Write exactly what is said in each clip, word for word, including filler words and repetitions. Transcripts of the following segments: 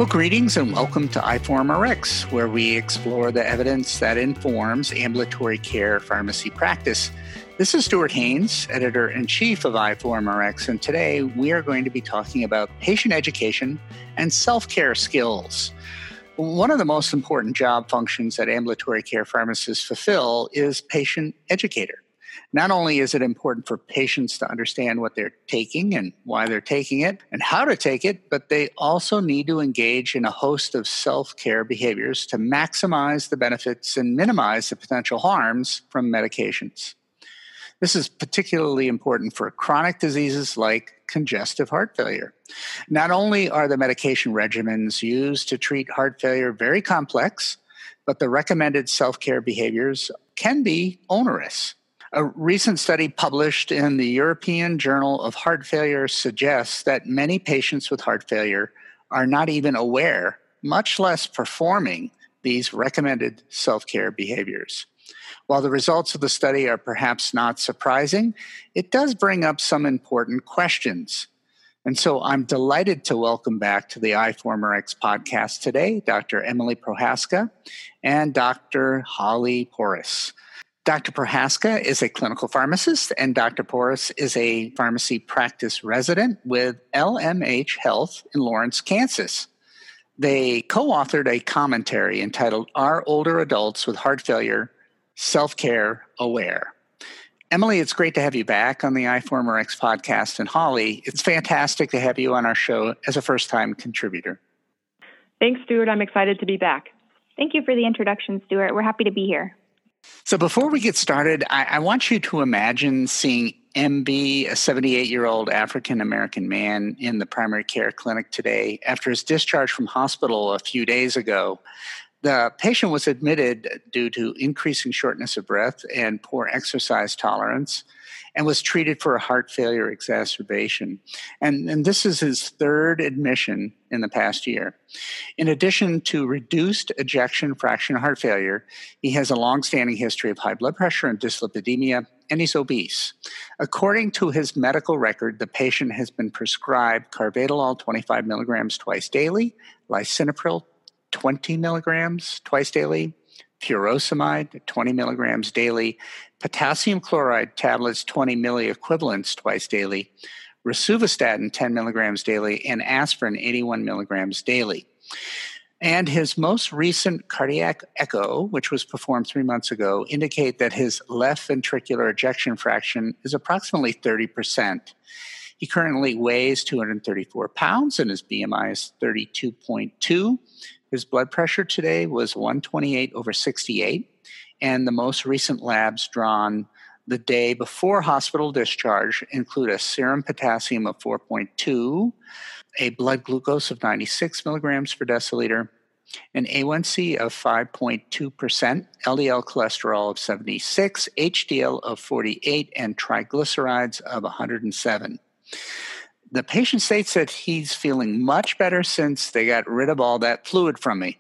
Well, greetings and welcome to iForumRx, where we explore the evidence that informs ambulatory care pharmacy practice. This is Stuart Haines, Editor-in-Chief of iForumRx, and today we are going to be talking about patient education and self-care skills. One of the most important job functions that ambulatory care pharmacists fulfill is patient educator. Not only is it important for patients to understand what they're taking and why they're taking it and how to take it, but they also need to engage in a host of self-care behaviors to maximize the benefits and minimize the potential harms from medications. This is particularly important for chronic diseases like congestive heart failure. Not only are the medication regimens used to treat heart failure very complex, but the recommended self-care behaviors can be onerous. A recent study published in the European Journal of Heart Failure suggests that many patients with heart failure are not even aware, much less performing, these recommended self-care behaviors. While the results of the study are perhaps not surprising, it does bring up some important questions. And so I'm delighted to welcome back to the iForumRx podcast today, Doctor Emily Prochaska and Doctor Holly Porras. Doctor Prochaska is a clinical pharmacist, and Doctor Porras is a pharmacy practice resident with L M H Health in Lawrence, Kansas. They co-authored a commentary entitled, Are Older Adults with Heart Failure Self-Care Aware? Emily, it's great to have you back on the iForumRx podcast, and Holly, it's fantastic to have you on our show as a first-time contributor. Thanks, Stuart. I'm excited to be back. Thank you for the introduction, Stuart. We're happy to be here. So before we get started, I, I want you to imagine seeing M B, a seventy-eight-year-old African-American man in the primary care clinic today after his discharge from hospital a few days ago. The patient was admitted due to increasing shortness of breath and poor exercise tolerance and was treated for a heart failure exacerbation. And, and this is his third admission in the past year. In addition to reduced ejection fraction heart failure, he has a longstanding history of high blood pressure and dyslipidemia, and he's obese. According to his medical record, the patient has been prescribed carvedilol twenty-five milligrams twice daily, lisinopril twenty milligrams twice daily, furosemide twenty milligrams daily, potassium chloride tablets twenty milliequivalents twice daily, rosuvastatin ten milligrams daily, and aspirin eighty-one milligrams daily. And his most recent cardiac echo, which was performed three months ago, indicate that his left ventricular ejection fraction is approximately thirty percent. He currently weighs two hundred thirty-four pounds and his B M I is thirty-two point two. His blood pressure today was one twenty-eight over sixty-eight, and the most recent labs drawn the day before hospital discharge include a serum potassium of four point two, a blood glucose of ninety-six milligrams per deciliter, an A one C of five point two percent, L D L cholesterol of seventy-six, H D L of forty-eight, and triglycerides of one hundred seven. The patient states that he's feeling much better since they got rid of all that fluid from me.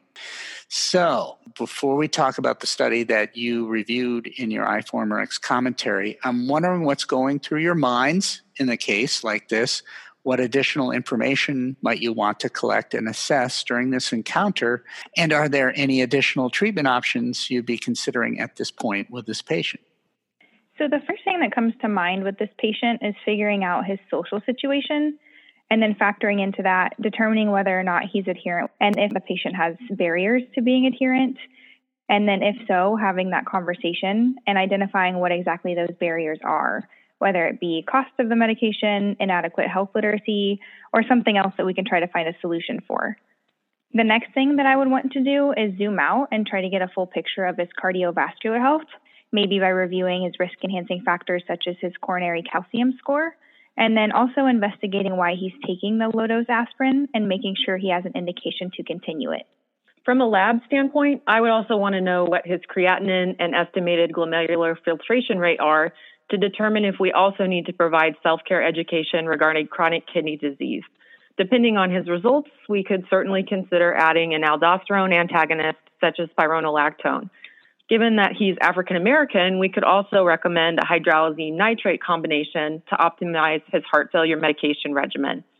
So before we talk about the study that you reviewed in your iForumRx commentary, I'm wondering what's going through your minds in a case like this. What additional information might you want to collect and assess during this encounter? And are there any additional treatment options you'd be considering at this point with this patient? So the first thing that comes to mind with this patient is figuring out his social situation and then factoring into that, determining whether or not he's adherent and if the patient has barriers to being adherent. And then if so, having that conversation and identifying what exactly those barriers are, whether it be cost of the medication, inadequate health literacy, or something else that we can try to find a solution for. The next thing that I would want to do is zoom out and try to get a full picture of his cardiovascular health, maybe by reviewing his risk-enhancing factors such as his coronary calcium score, and then also investigating why he's taking the low-dose aspirin and making sure he has an indication to continue it. From a lab standpoint, I would also want to know what his creatinine and estimated glomerular filtration rate are to determine if we also need to provide self-care education regarding chronic kidney disease. Depending on his results, we could certainly consider adding an aldosterone antagonist such as spironolactone. Given that he's African American, we could also recommend a hydralazine nitrate combination to optimize his heart failure medication regimen.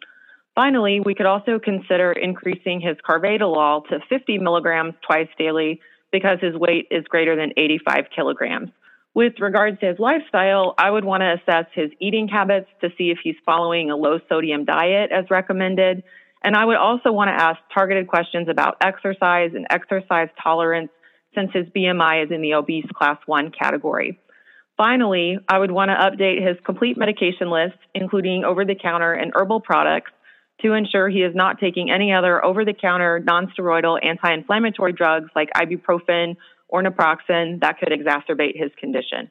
Finally, we could also consider increasing his carvedilol to fifty milligrams twice daily because his weight is greater than eighty-five kilograms. With regards to his lifestyle, I would want to assess his eating habits to see if he's following a low sodium diet as recommended. And I would also want to ask targeted questions about exercise and exercise tolerance since his B M I is in the obese class one category. Finally, I would want to update his complete medication list, including over-the-counter and herbal products, to ensure he is not taking any other over-the-counter non-steroidal anti-inflammatory drugs like ibuprofen or naproxen that could exacerbate his condition.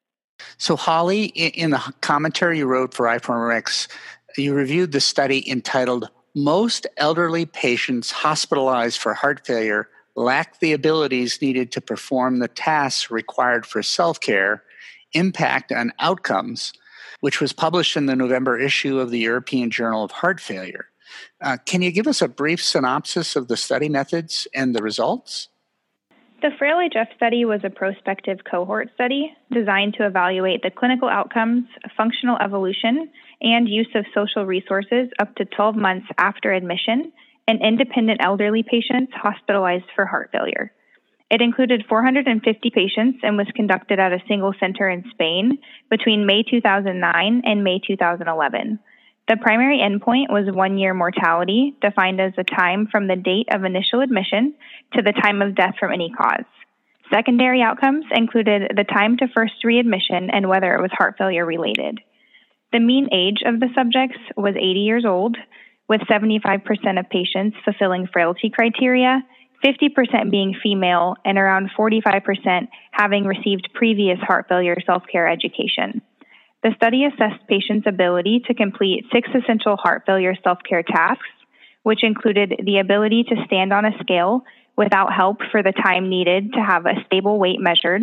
So, Holly, in the commentary you wrote for iForumRx, you reviewed the study entitled "Most Elderly Patients Hospitalized for Heart Failure Lack the Abilities Needed to Perform the Tasks Required for Self-Care, Impact on Outcomes," which was published in the November issue of the European Journal of Heart Failure. Uh, can you give us a brief synopsis of the study methods and the results? The Frail H F study was a prospective cohort study designed to evaluate the clinical outcomes, functional evolution, and use of social resources up to twelve months after admission in independent elderly patients hospitalized for heart failure. It included four hundred fifty patients and was conducted at a single center in Spain between May two thousand nine and May two thousand eleven. The primary endpoint was one-year mortality, defined as the time from the date of initial admission to the time of death from any cause. Secondary outcomes included the time to first readmission and whether it was heart failure related. The mean age of the subjects was eighty years old, with seventy-five percent of patients fulfilling frailty criteria, fifty percent being female, and around forty-five percent having received previous heart failure self-care education. The study assessed patients' ability to complete six essential heart failure self-care tasks, which included the ability to stand on a scale without help for the time needed to have a stable weight measured,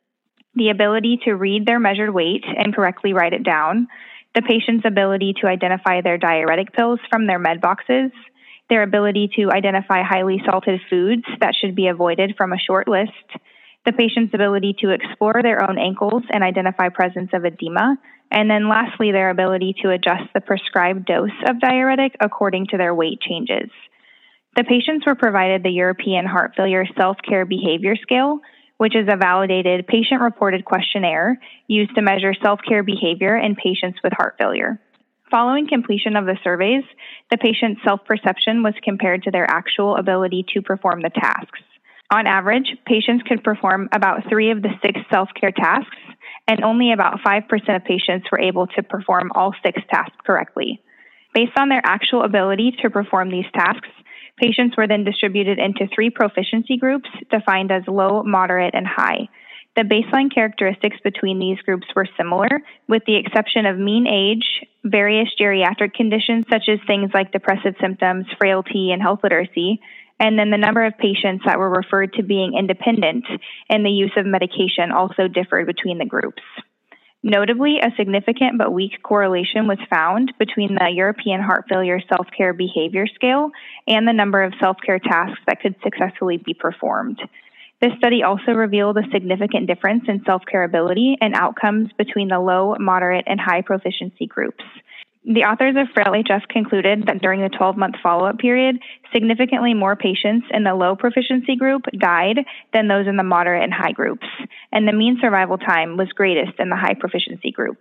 the ability to read their measured weight and correctly write it down, the patient's ability to identify their diuretic pills from their med boxes, their ability to identify highly salted foods that should be avoided from a short list, the patient's ability to explore their own ankles and identify presence of edema, and then lastly, their ability to adjust the prescribed dose of diuretic according to their weight changes. The patients were provided the European Heart Failure Self-Care Behavior Scale, which is a validated patient-reported questionnaire used to measure self-care behavior in patients with heart failure. Following completion of the surveys, the patient's self-perception was compared to their actual ability to perform the tasks. On average, patients could perform about three of the six self-care tasks, and only about five percent of patients were able to perform all six tasks correctly. Based on their actual ability to perform these tasks, patients were then distributed into three proficiency groups defined as low, moderate, and high. The baseline characteristics between these groups were similar, with the exception of mean age, various geriatric conditions such as things like depressive symptoms, frailty, and health literacy, and then the number of patients that were referred to being independent and the use of medication also differed between the groups. Notably, a significant but weak correlation was found between the European Heart Failure Self-Care Behavior Scale and the number of self-care tasks that could successfully be performed. This study also revealed a significant difference in self-care ability and outcomes between the low, moderate, and high proficiency groups. The authors of Frail H F concluded that during the twelve-month follow-up period, significantly more patients in the low proficiency group died than those in the moderate and high groups, and the mean survival time was greatest in the high proficiency group.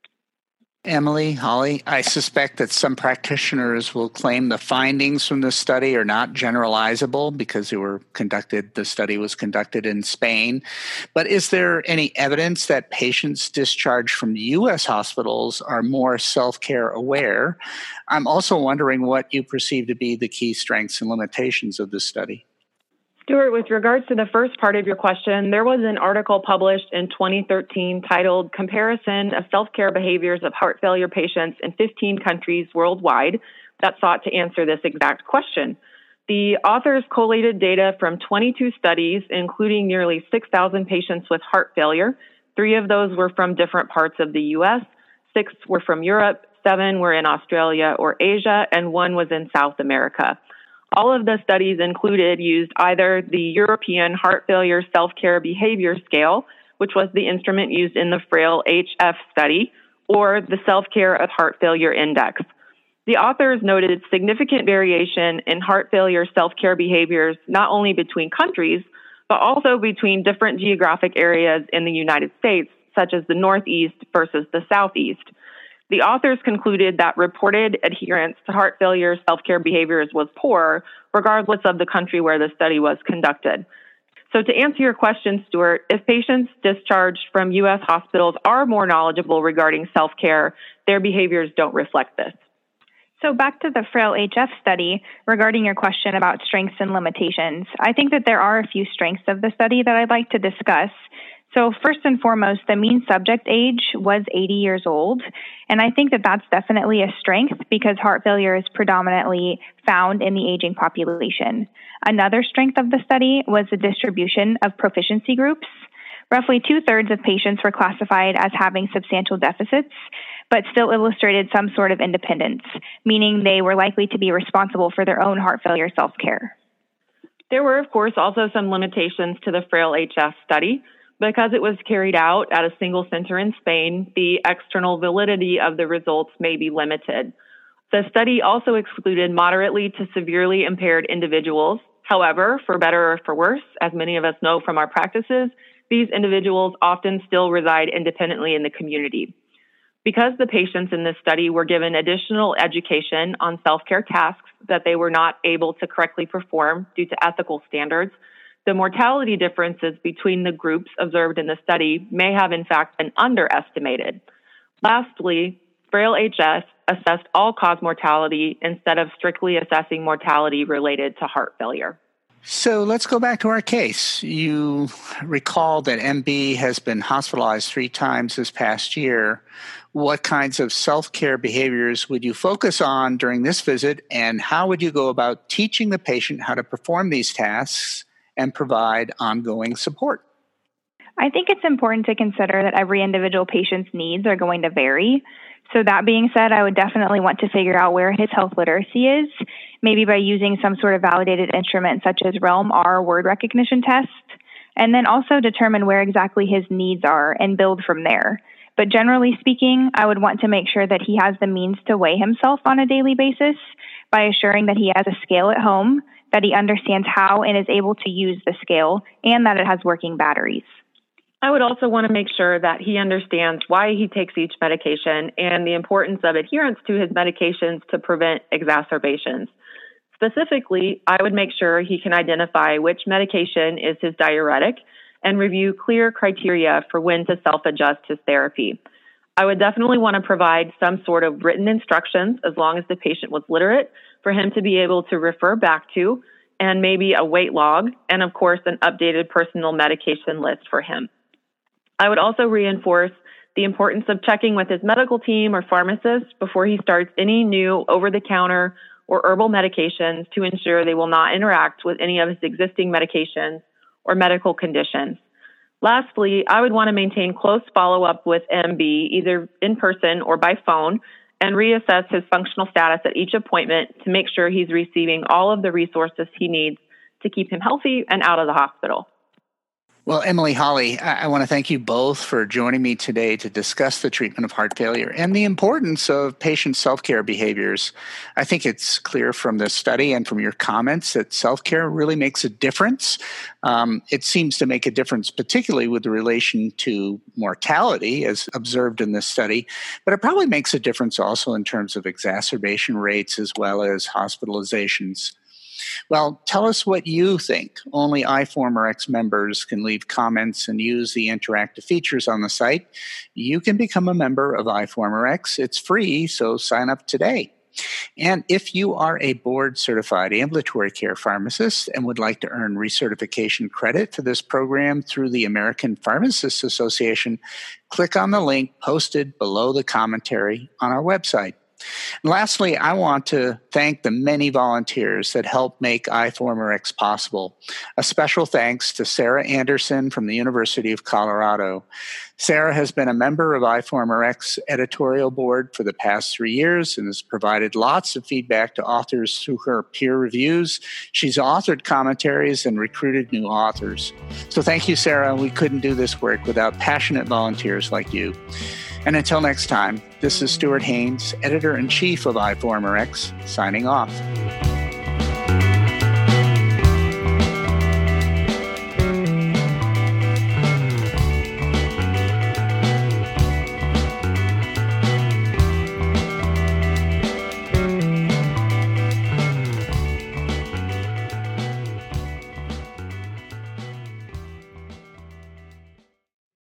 Emily, Holly, I suspect that some practitioners will claim the findings from this study are not generalizable because they were conducted, the study was conducted in Spain. But is there any evidence that patients discharged from U S hospitals are more self-care aware? I'm also wondering what you perceive to be the key strengths and limitations of this study. Stuart, with regards to the first part of your question, there was an article published in twenty thirteen titled Comparison of Self-Care Behaviors of Heart Failure Patients in fifteen Countries Worldwide that sought to answer this exact question. The authors collated data from twenty-two studies, including nearly six thousand patients with heart failure. Three of those were from different parts of the U S, six were from Europe, seven were in Australia or Asia, and one was in South America. All of the studies included used either the European Heart Failure Self-Care Behavior Scale, which was the instrument used in the Frail H F study, or the Self-Care of Heart Failure Index. The authors noted significant variation in heart failure self-care behaviors, not only between countries, but also between different geographic areas in the United States, such as the Northeast versus the Southeast. The authors concluded that reported adherence to heart failure self-care behaviors was poor, regardless of the country where the study was conducted. So to answer your question, Stuart, if patients discharged from U S hospitals are more knowledgeable regarding self-care, their behaviors don't reflect this. So back to the Frail H F study, regarding your question about strengths and limitations, I think that there are a few strengths of the study that I'd like to discuss. So first and foremost, the mean subject age was eighty years old. And I think that that's definitely a strength because heart failure is predominantly found in the aging population. Another strength of the study was the distribution of proficiency groups. Roughly two-thirds of patients were classified as having substantial deficits, but still illustrated some sort of independence, meaning they were likely to be responsible for their own heart failure self-care. There were, of course, also some limitations to the Frail H F study. Because it was carried out at a single center in Spain, the external validity of the results may be limited. The study also excluded moderately to severely impaired individuals. However, for better or for worse, as many of us know from our practices, these individuals often still reside independently in the community. Because the patients in this study were given additional education on self-care tasks that they were not able to correctly perform due to ethical standards, the mortality differences between the groups observed in the study may have in fact been underestimated. Lastly, Frail H F assessed all-cause mortality instead of strictly assessing mortality related to heart failure. So let's go back to our case. You recall that M B has been hospitalized three times this past year. What kinds of self-care behaviors would you focus on during this visit, and how would you go about teaching the patient how to perform these tasks and provide ongoing support? I think it's important to consider that every individual patient's needs are going to vary. So that being said, I would definitely want to figure out where his health literacy is, maybe by using some sort of validated instrument such as RealmR word recognition test, and then also determine where exactly his needs are and build from there. But generally speaking, I would want to make sure that he has the means to weigh himself on a daily basis by assuring that he has a scale at home, that he understands how and is able to use the scale, and that it has working batteries. I would also want to make sure that he understands why he takes each medication and the importance of adherence to his medications to prevent exacerbations. Specifically, I would make sure he can identify which medication is his diuretic and review clear criteria for when to self-adjust his therapy. I would definitely want to provide some sort of written instructions, as long as the patient was literate, for him to be able to refer back to, and maybe a weight log, and of course, an updated personal medication list for him. I would also reinforce the importance of checking with his medical team or pharmacist before he starts any new over-the-counter or herbal medications to ensure they will not interact with any of his existing medications or medical conditions. Lastly, I would want to maintain close follow-up with M B, either in person or by phone, and reassess his functional status at each appointment to make sure he's receiving all of the resources he needs to keep him healthy and out of the hospital. Well, Emily, Holly, I, I want to thank you both for joining me today to discuss the treatment of heart failure and the importance of patient self-care behaviors. I think it's clear from this study and from your comments that self-care really makes a difference. Um, it seems to make a difference, particularly with the relation to mortality, as observed in this study, but it probably makes a difference also in terms of exacerbation rates as well as hospitalizations. Well, tell us what you think. Only iForumRx members can leave comments and use the interactive features on the site. You can become a member of iForumRx. It's free, so sign up today. And if you are a board-certified ambulatory care pharmacist and would like to earn recertification credit for this program through the American Pharmacists Association, click on the link posted below the commentary on our website. And lastly, I want to thank the many volunteers that helped make iForumRx possible. A special thanks to Sarah Anderson from the University of Colorado. Sarah has been a member of iForumRx editorial board for the past three years and has provided lots of feedback to authors through her peer reviews. She's authored commentaries and recruited new authors. So thank you, Sarah. We couldn't do this work without passionate volunteers like you. And until next time, this is Stuart Haines, Editor-in-Chief of I four M R X, signing off.